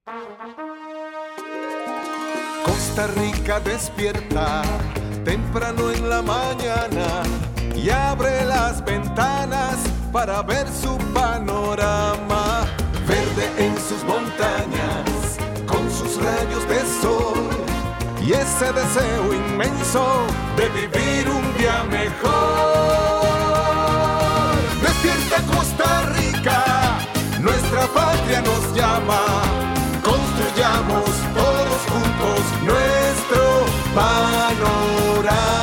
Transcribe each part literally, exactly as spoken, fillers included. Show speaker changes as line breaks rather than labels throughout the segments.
Costa Rica despierta temprano en la mañana y abre las ventanas para ver su panorama. Verde en sus montañas, con sus rayos de sol y ese deseo inmenso de vivir un día mejor. Despierta Costa Rica, nuestra patria nos llama. Construyamos todos juntos nuestro panorama.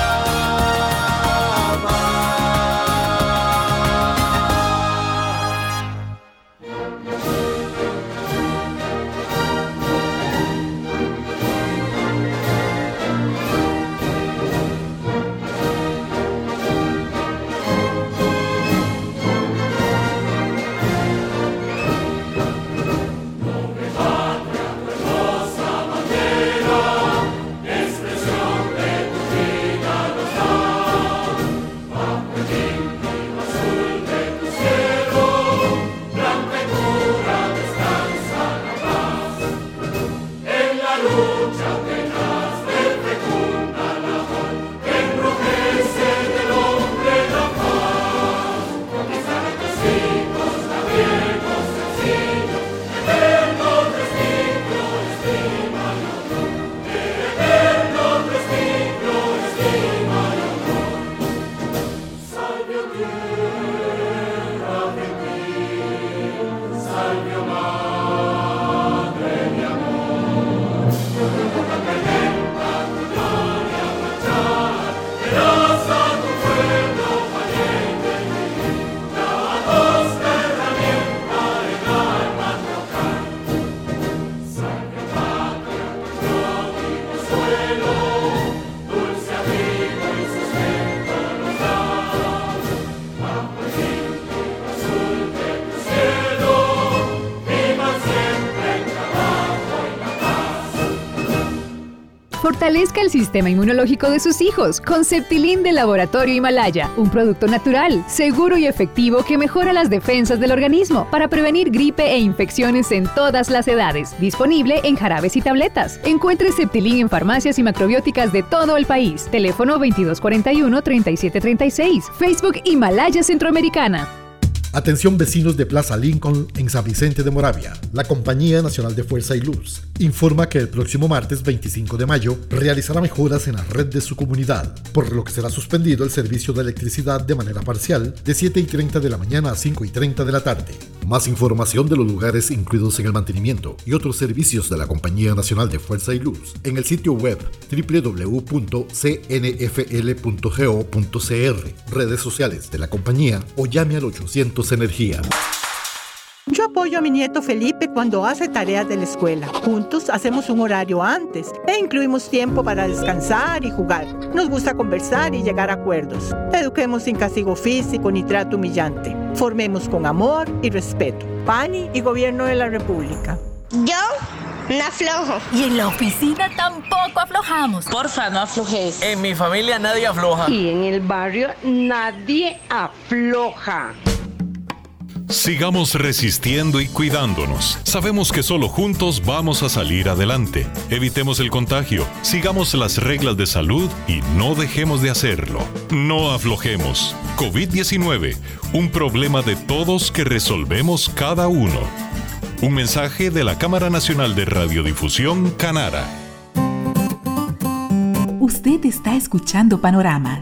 Fortalezca el sistema inmunológico de sus hijos con Septilin de Laboratorio Himalaya, un producto natural, seguro y efectivo que mejora las defensas del organismo para prevenir gripe e infecciones en todas las edades. Disponible en jarabes y tabletas. Encuentre Septilin en farmacias y macrobióticas de todo el país. Teléfono veintidós cuarenta y uno, treinta y siete treinta y seis. Facebook Himalaya Centroamericana.
Atención vecinos de Plaza Lincoln en San Vicente de Moravia. La Compañía Nacional de Fuerza y Luz informa que el próximo martes veinticinco de mayo realizará mejoras en la red de su comunidad, por lo que será suspendido el servicio de electricidad de manera parcial de siete y treinta de la mañana a cinco y treinta de la tarde. Más información de los lugares incluidos en el mantenimiento y otros servicios de la Compañía Nacional de Fuerza y Luz en el sitio web doble u doble u doble u punto c n f l punto go punto c r, redes sociales de la compañía o llame al ochocientos Energía.
Yo apoyo a mi nieto Felipe cuando hace tareas de la escuela. Juntos hacemos un horario antes e incluimos tiempo para descansar y jugar. Nos gusta conversar y llegar a acuerdos. Eduquemos sin castigo físico ni trato humillante. Formemos con amor y respeto. P A N I y Gobierno de la República.
Yo no aflojo.
Y en la oficina tampoco aflojamos.
Porfa, no aflojes.
En mi familia nadie afloja.
Y en el barrio nadie afloja.
Sigamos resistiendo y cuidándonos. Sabemos que solo juntos vamos a salir adelante. Evitemos el contagio, sigamos las reglas de salud y no dejemos de hacerlo. No aflojemos. COVID diecinueve, un problema de todos que resolvemos cada uno. Un mensaje de la Cámara Nacional de Radiodifusión, Canara.
Usted está escuchando Panorama.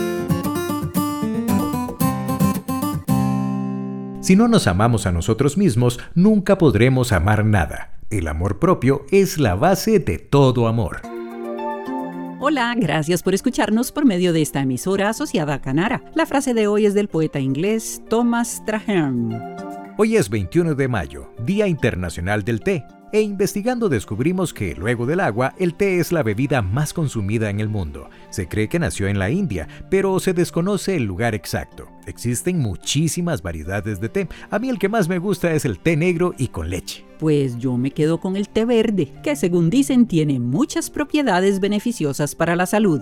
Si no nos amamos a nosotros mismos, nunca podremos amar nada. El amor propio es la base de todo amor.
Hola, gracias por escucharnos por medio de esta emisora asociada a Canara. La frase de hoy es del poeta inglés Thomas Traherne.
Hoy es veintiuno de mayo, Día Internacional del Té. E investigando descubrimos que, luego del agua, el té es la bebida más consumida en el mundo. Se cree que nació en la India, pero se desconoce el lugar exacto. Existen muchísimas variedades de té. A mí el que más me gusta es el té negro y con leche.
Pues yo me quedo con el té verde, que según dicen tiene muchas propiedades beneficiosas para la salud.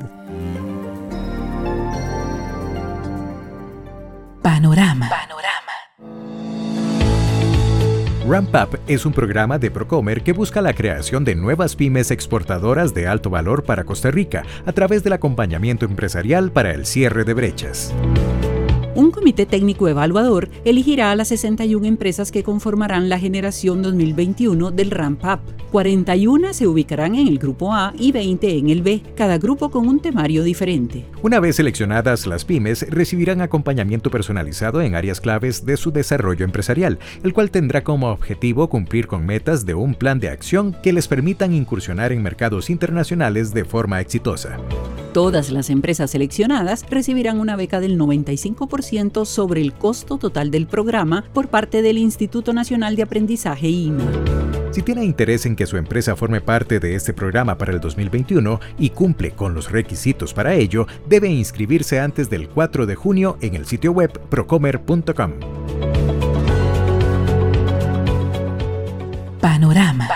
Panorama.
Panorama.
Ramp Up es un programa de Procomer que busca la creación de nuevas pymes exportadoras de alto valor para Costa Rica a través del acompañamiento empresarial para el cierre de brechas.
Un comité técnico evaluador elegirá a las sesenta y una empresas que conformarán la generación dos mil veintiuno del Ramp Up. cuarenta y una se ubicarán en el grupo A y veinte en el B, cada grupo con un temario diferente.
Una vez seleccionadas, las pymes recibirán acompañamiento personalizado en áreas claves de su desarrollo empresarial, el cual tendrá como objetivo cumplir con metas de un plan de acción que les permitan incursionar en mercados internacionales de forma exitosa.
Todas las empresas seleccionadas recibirán una beca del noventa y cinco por ciento sobre el costo total del programa por parte del Instituto Nacional de Aprendizaje I N A.
Si tiene interés en que su empresa forme parte de este programa para el dos mil veintiuno y cumple con los requisitos para ello, debe inscribirse antes del cuatro de junio en el sitio web procomer punto com.
Panorama.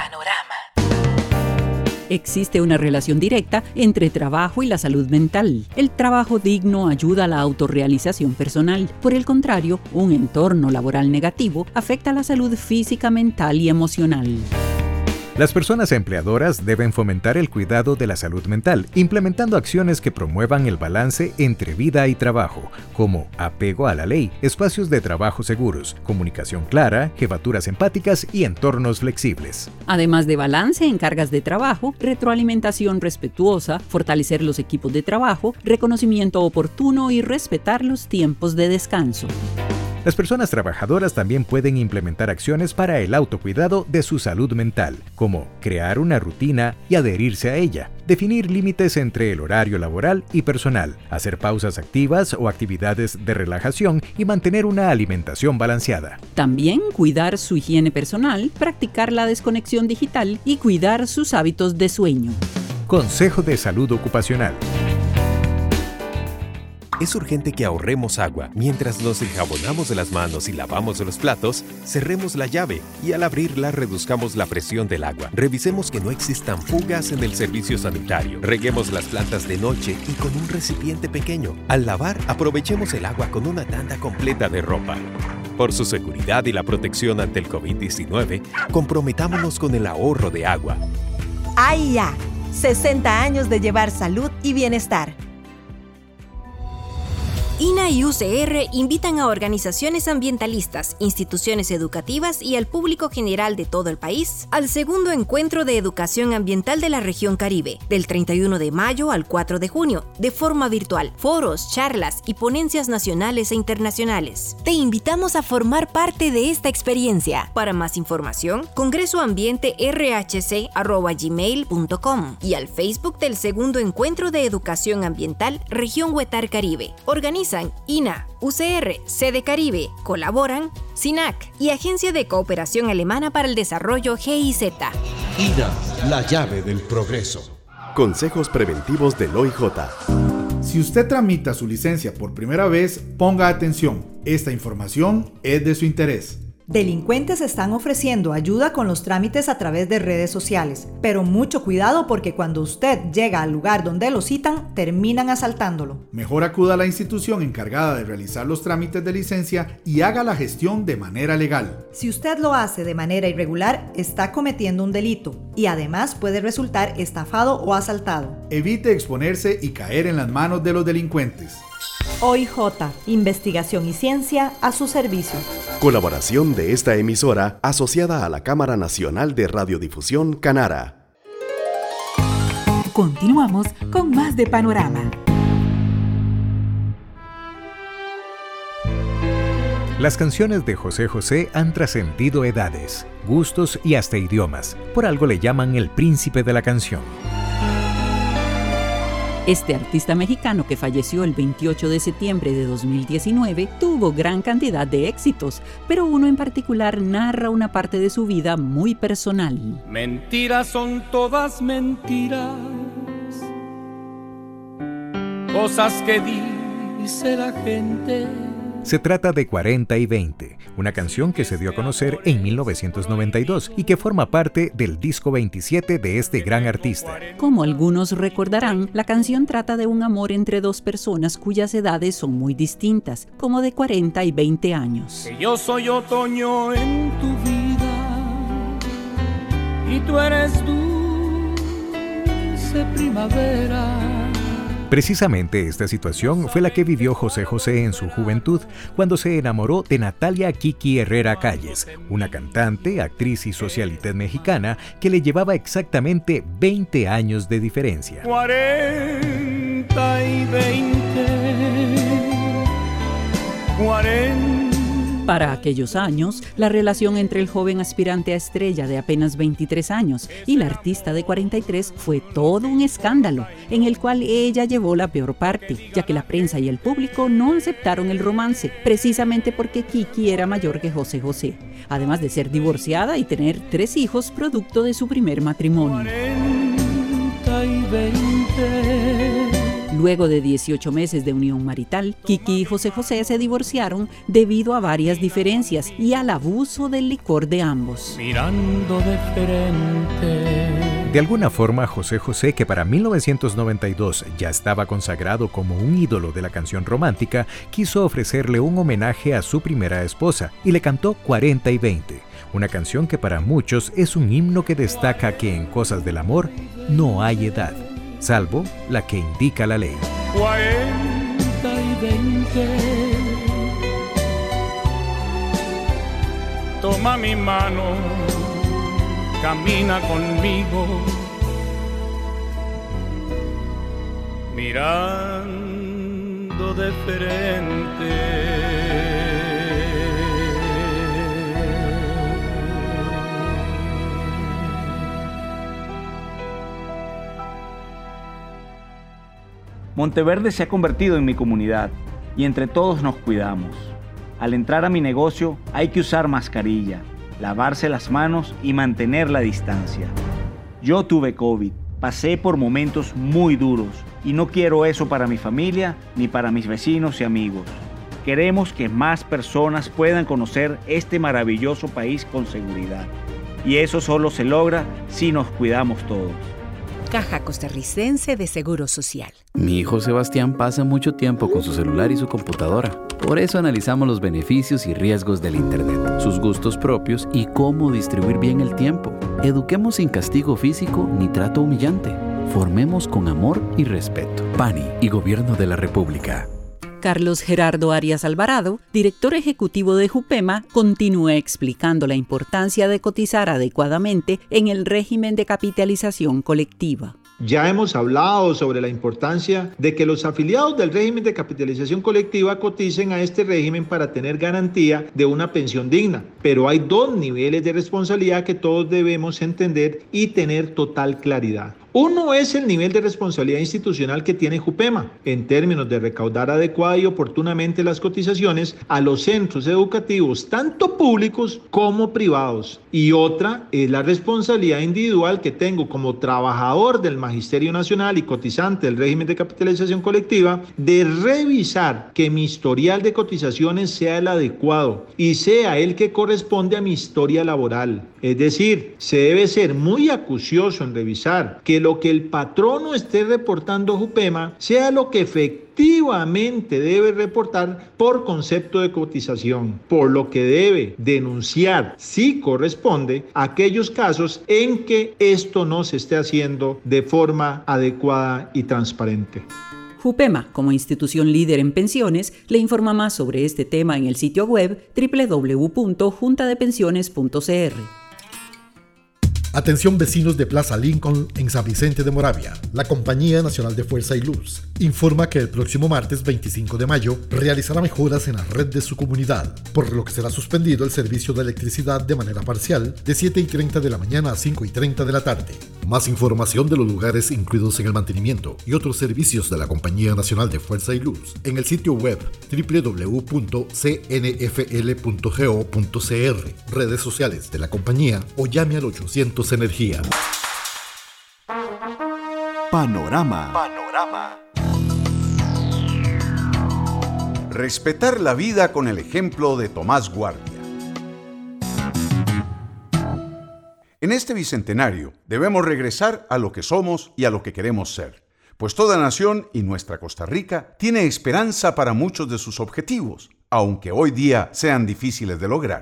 Existe una relación directa entre trabajo y la salud mental. El trabajo digno ayuda a la autorrealización personal. Por el contrario, un entorno laboral negativo afecta la salud física, mental y emocional.
Las personas empleadoras deben fomentar el cuidado de la salud mental, implementando acciones que promuevan el balance entre vida y trabajo, como apego a la ley, espacios de trabajo seguros, comunicación clara, jefaturas empáticas y entornos flexibles.
Además de balance en cargas de trabajo, retroalimentación respetuosa, fortalecer los equipos de trabajo, reconocimiento oportuno y respetar los tiempos de descanso.
Las personas trabajadoras también pueden implementar acciones para el autocuidado de su salud mental, como crear una rutina y adherirse a ella, definir límites entre el horario laboral y personal, hacer pausas activas o actividades de relajación y mantener una alimentación balanceada.
También cuidar su higiene personal, practicar la desconexión digital y cuidar sus hábitos de sueño.
Consejo de Salud Ocupacional.
Es urgente que ahorremos agua. Mientras nos enjabonamos de las manos y lavamos los platos, cerremos la llave y al abrirla reduzcamos la presión del agua. Revisemos que no existan fugas en el servicio sanitario. Reguemos las plantas de noche y con un recipiente pequeño. Al lavar, aprovechemos el agua con una tanda completa de ropa. Por su seguridad y la protección ante el COVID diecinueve, comprometámonos con el ahorro de agua.
A I A, sesenta años de llevar salud y bienestar.
I N A y U C R invitan a organizaciones ambientalistas, instituciones educativas y al público general de todo el país al segundo encuentro de educación ambiental de la región Caribe, del treinta y uno de mayo al cuatro de junio, de forma virtual, foros, charlas y ponencias nacionales e internacionales. Te invitamos a formar parte de esta experiencia. Para más información, congresoambiente r h c arroba gmail punto com y al Facebook del segundo encuentro de educación ambiental región Huetar Caribe. Organiza I N A, U C R, Sede Caribe, colaboran SINAC y Agencia de Cooperación Alemana para el Desarrollo G I Z.
I N A, la llave del progreso.
Consejos preventivos del O I J.
Si usted tramita su licencia por primera vez, ponga atención. Esta información es de su interés.
Delincuentes están ofreciendo ayuda con los trámites a través de redes sociales, pero mucho cuidado porque cuando usted llega al lugar donde lo citan, terminan asaltándolo.
Mejor acuda a la institución encargada de realizar los trámites de licencia y haga la gestión de manera legal.
Si usted lo hace de manera irregular, está cometiendo un delito y además puede resultar estafado o asaltado.
Evite exponerse y caer en las manos de los delincuentes.
O I J, investigación y ciencia a su servicio.
Colaboración de esta emisora asociada a la Cámara Nacional de Radiodifusión Canara.
Continuamos con más de Panorama.
Las canciones de José José han trascendido edades, gustos y hasta idiomas. Por algo le llaman el príncipe de la canción.
Este artista mexicano, que falleció el veintiocho de septiembre de dos mil diecinueve, tuvo gran cantidad de éxitos, pero uno en particular narra una parte de su vida muy personal.
Mentiras son todas mentiras, cosas que dice la gente.
Se trata de cuarenta y veinte, una canción que se dio a conocer en mil novecientos noventa y dos y que forma parte del disco veintisiete de este gran artista.
Como algunos recordarán, la canción trata de un amor entre dos personas cuyas edades son muy distintas, como de cuarenta y veinte años.
Que yo soy otoño en tu vida y tú eres dulce primavera.
Precisamente esta situación fue la que vivió José José en su juventud, cuando se enamoró de Natalia Kiki Herrera Calles, una cantante, actriz y socialité mexicana que le llevaba exactamente veinte años de diferencia.
Cuarenta y veinte, cuarenta.
Para aquellos años, la relación entre el joven aspirante a estrella de apenas veintitrés años y la artista de cuarenta y tres fue todo un escándalo, en el cual ella llevó la peor parte, ya que la prensa y el público no aceptaron el romance, precisamente porque Kiki era mayor que José José, además de ser divorciada y tener tres hijos producto de su primer matrimonio.
cuarenta y veinte.
Luego de dieciocho meses de unión marital, Kiki y José José se divorciaron debido a varias diferencias y al abuso del licor de ambos.
Mirando de frente.
De alguna forma, José José, que para mil novecientos noventa y dos ya estaba consagrado como un ídolo de la canción romántica, quiso ofrecerle un homenaje a su primera esposa y le cantó cuarenta y veinte, una canción que para muchos es un himno que destaca que en cosas del amor no hay edad, salvo la que indica la ley.
cuarenta y veinte. Toma mi mano, camina conmigo, mirando de frente.
Monteverde se ha convertido en mi comunidad y entre todos nos cuidamos. Al entrar a mi negocio hay que usar mascarilla, lavarse las manos y mantener la distancia. Yo tuve COVID, pasé por momentos muy duros y no quiero eso para mi familia ni para mis vecinos y amigos. Queremos que más personas puedan conocer este maravilloso país con seguridad. Y eso solo se logra si nos cuidamos todos.
Caja Costarricense de Seguro Social.
Mi hijo Sebastián pasa mucho tiempo con su celular y su computadora. Por eso analizamos los beneficios y riesgos del Internet, sus gustos propios y cómo distribuir bien el tiempo. Eduquemos sin castigo físico ni trato humillante. Formemos con amor y respeto. P A N I y Gobierno de la República.
Carlos Gerardo Arias Alvarado, director ejecutivo de Jupema, continúa explicando la importancia de cotizar adecuadamente en el régimen de capitalización colectiva.
Ya hemos hablado sobre la importancia de que los afiliados del régimen de capitalización colectiva coticen a este régimen para tener garantía de una pensión digna. Pero hay dos niveles de responsabilidad que todos debemos entender y tener total claridad. Uno es el nivel de responsabilidad institucional que tiene Jupema, en términos de recaudar adecuada y oportunamente las cotizaciones a los centros educativos, tanto públicos como privados. Y otra es la responsabilidad individual que tengo como trabajador del Magisterio Nacional y cotizante del régimen de capitalización colectiva, de revisar que mi historial de cotizaciones sea el adecuado y sea el que corresponde a mi historia laboral. Es decir, se debe ser muy acucioso en revisar que lo que el patrono esté reportando a Jupema sea lo que efectivamente debe reportar por concepto de cotización, por lo que debe denunciar, si corresponde, aquellos casos en que esto no se esté haciendo de forma adecuada y transparente.
Jupema, como institución líder en pensiones, le informa más sobre este tema en el sitio web doble u doble u doble u punto junta de pensiones punto c r.
Atención vecinos de Plaza Lincoln en San Vicente de Moravia. La Compañía Nacional de Fuerza y Luz informa que el próximo martes veinticinco de mayo realizará mejoras en la red de su comunidad, por lo que será suspendido el servicio de electricidad de manera parcial de siete y treinta de la mañana a cinco y treinta de la tarde. Más información de los lugares incluidos en el mantenimiento y otros servicios de la Compañía Nacional de Fuerza y Luz en el sitio web doble u doble u doble u punto c n f l punto go punto c r, redes sociales de la compañía o llame al ochocientos Energía.
Panorama. Panorama. Respetar la vida con el ejemplo de Tomás Guardia. En este bicentenario debemos regresar a lo que somos y a lo que queremos ser, pues toda nación y nuestra Costa Rica tiene esperanza para muchos de sus objetivos, aunque hoy día sean difíciles de lograr.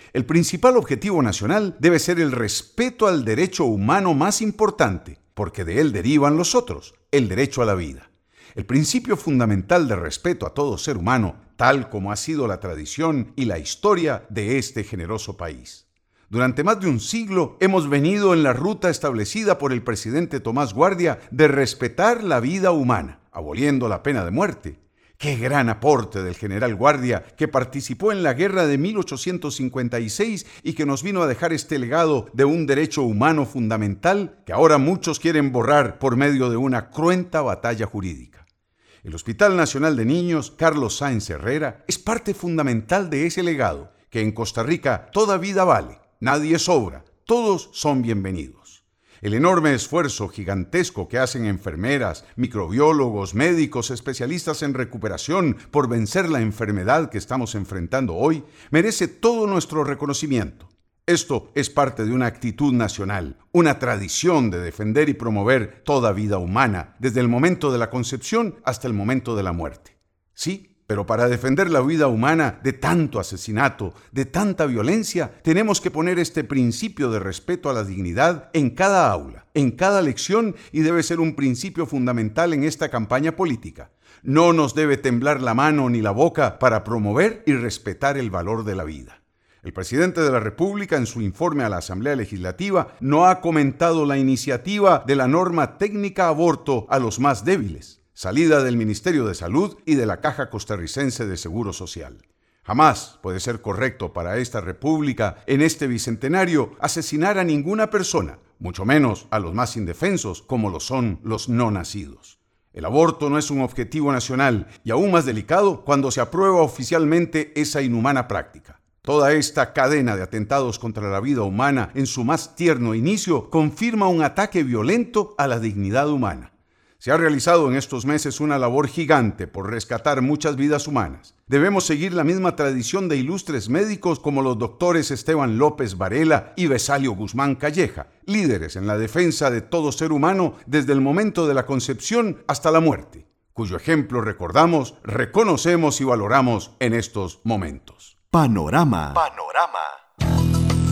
El principal objetivo nacional debe ser el respeto al derecho humano más importante, porque de él derivan los otros, el derecho a la vida. El principio fundamental de respeto a todo ser humano, tal como ha sido la tradición y la historia de este generoso país. Durante más de un siglo hemos venido en la ruta establecida por el presidente Tomás Guardia de respetar la vida humana, aboliendo la pena de muerte. ¡Qué gran aporte del general Guardia, que participó en la guerra de mil ochocientos cincuenta y seis y que nos vino a dejar este legado de un derecho humano fundamental que ahora muchos quieren borrar por medio de una cruenta batalla jurídica! El Hospital Nacional de Niños Carlos Sáenz Herrera es parte fundamental de ese legado, que en Costa Rica toda vida vale. Nadie sobra, todos son bienvenidos. El enorme esfuerzo gigantesco que hacen enfermeras, microbiólogos, médicos, especialistas en recuperación por vencer la enfermedad que estamos enfrentando hoy, merece todo nuestro reconocimiento. Esto es parte de una actitud nacional, una tradición de defender y promover toda vida humana, desde el momento de la concepción hasta el momento de la muerte. Sí, pero para defender la vida humana de tanto asesinato, de tanta violencia, tenemos que poner este principio de respeto a la dignidad en cada aula, en cada lección, y debe ser un principio fundamental en esta campaña política. No nos debe temblar la mano ni la boca para promover y respetar el valor de la vida. El presidente de la República, en su informe a la Asamblea Legislativa, no ha comentado la iniciativa de la norma técnica aborto a los más débiles, salida del Ministerio de Salud y de la Caja Costarricense de Seguro Social. Jamás puede ser correcto para esta república, en este bicentenario, asesinar a ninguna persona, mucho menos a los más indefensos, como lo son los no nacidos. El aborto no es un objetivo nacional, y aún más delicado cuando se aprueba oficialmente esa inhumana práctica. Toda esta cadena de atentados contra la vida humana en su más tierno inicio confirma un ataque violento a la dignidad humana. Se ha realizado en estos meses una labor gigante por rescatar muchas vidas humanas. Debemos seguir la misma tradición de ilustres médicos como los doctores Esteban López Varela y Besalio Guzmán Calleja, líderes en la defensa de todo ser humano desde el momento de la concepción hasta la muerte, cuyo ejemplo recordamos, reconocemos y valoramos en estos momentos.
Panorama.
Panorama.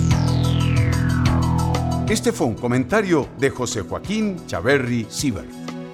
Este fue un comentario de José Joaquín Chaverri Sibert.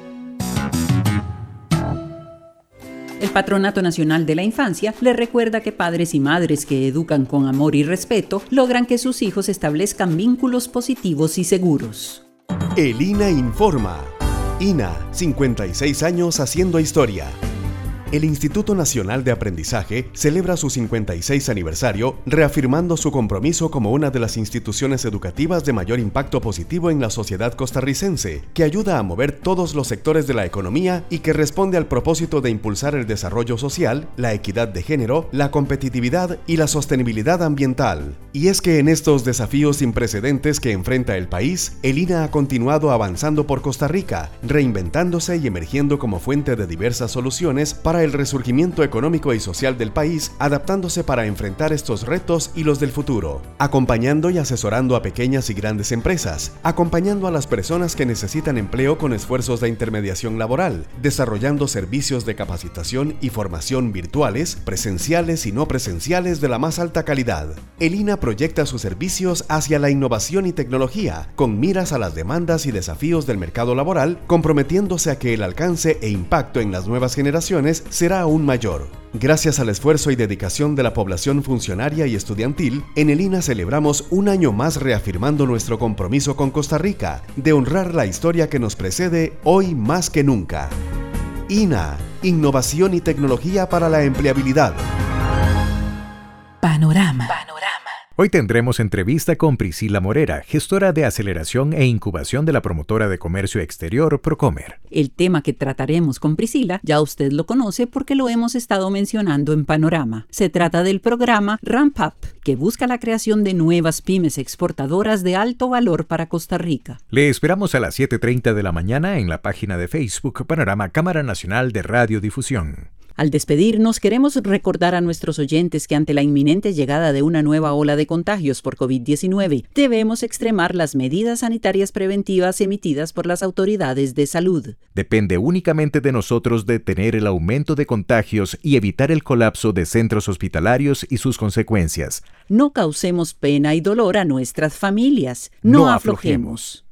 El Patronato Nacional de la Infancia le recuerda que padres y madres que educan con amor y respeto logran que sus hijos establezcan vínculos positivos y seguros.
El I N A informa. I N A, cincuenta y seis años haciendo historia. El Instituto Nacional de Aprendizaje celebra su cincuenta y seis aniversario, reafirmando su compromiso como una de las instituciones educativas de mayor impacto positivo en la sociedad costarricense, que ayuda a mover todos los sectores de la economía y que responde al propósito de impulsar el desarrollo social, la equidad de género, la competitividad y la sostenibilidad ambiental. Y es que en estos desafíos sin precedentes que enfrenta el país, el I N A ha continuado avanzando por Costa Rica, reinventándose y emergiendo como fuente de diversas soluciones para el resurgimiento económico y social del país, adaptándose para enfrentar estos retos y los del futuro, acompañando y asesorando a pequeñas y grandes empresas, acompañando a las personas que necesitan empleo con esfuerzos de intermediación laboral, desarrollando servicios de capacitación y formación virtuales, presenciales y no presenciales de la más alta calidad. El I N A proyecta sus servicios hacia la innovación y tecnología, con miras a las demandas y desafíos del mercado laboral, comprometiéndose a que el alcance e impacto en las nuevas generaciones será aún mayor. Gracias al esfuerzo y dedicación de la población funcionaria y estudiantil, en el I N A celebramos un año más reafirmando nuestro compromiso con Costa Rica, de honrar la historia que nos precede hoy más que nunca. I N A, innovación y tecnología para la empleabilidad.
Panorama.
Hoy tendremos entrevista con Priscila Morera, gestora de aceleración e incubación de la promotora de comercio exterior Procomer.
El tema que trataremos con Priscila ya usted lo conoce porque lo hemos estado mencionando en Panorama. Se trata del programa Ramp Up, que busca la creación de nuevas pymes exportadoras de alto valor para Costa Rica.
Le esperamos a las siete treinta de la mañana en la página de Facebook Panorama Cámara Nacional de Radiodifusión.
Al despedirnos, queremos recordar a nuestros oyentes que ante la inminente llegada de una nueva ola de contagios por COVID diecinueve, debemos extremar las medidas sanitarias preventivas emitidas por las autoridades de salud.
Depende únicamente de nosotros detener el aumento de contagios y evitar el colapso de centros hospitalarios y sus consecuencias.
No causemos pena y dolor a nuestras familias. No, no aflojemos.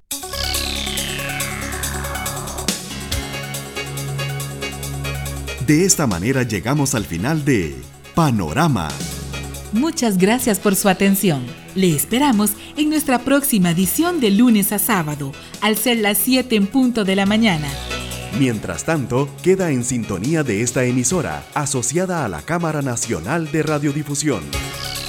De esta manera llegamos al final de Panorama.
Muchas gracias por su atención. Le esperamos en nuestra próxima edición de lunes a sábado, al ser las siete en punto de la mañana.
Mientras tanto, queda en sintonía de esta emisora, asociada a la Cámara Nacional de Radiodifusión.